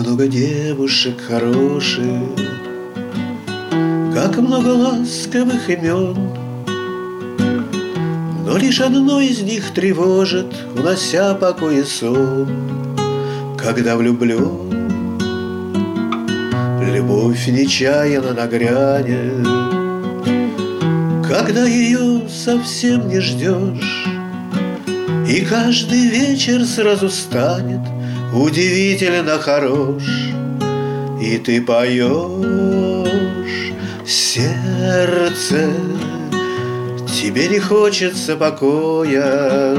много девушек хороших, как много ласковых имен, но лишь одно из них тревожит, унося покой и сон. Когда влюблен, любовь нечаянно нагрянет, когда ее совсем не ждешь, и каждый вечер сразу станет удивительно хорош. И ты поешь, сердце, тебе не хочется покоя.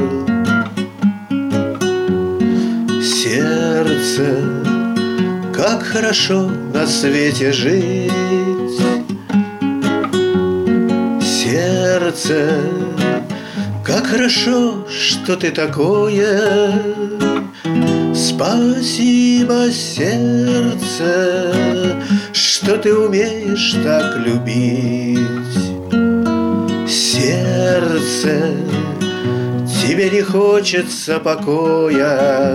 Сердце, как хорошо на свете жить. Сердце, как хорошо, что ты такое. Спасибо, сердце, что ты умеешь так любить. Сердце, тебе не хочется покоя.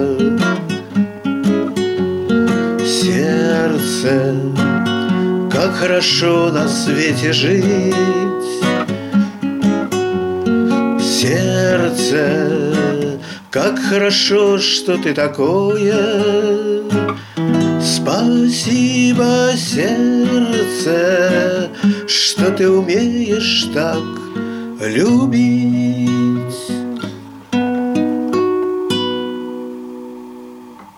Сердце, как хорошо на свете жить. Сердце, как хорошо, что ты такое. Спасибо, сердце, что ты умеешь так любить.